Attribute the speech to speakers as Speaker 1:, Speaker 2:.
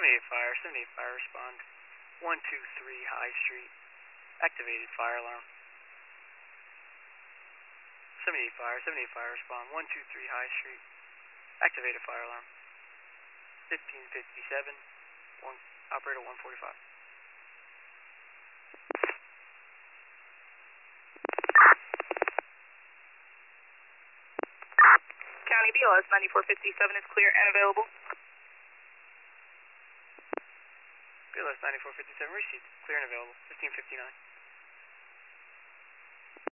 Speaker 1: 78 fire, respond. 123 High Street. Activated fire alarm. 78 fire, respond. 123 High Street. Activated fire alarm. 1557. Operator 145.
Speaker 2: County BLS 9457 is clear and available.
Speaker 1: BLS 9457 received. Clear and available. 1559.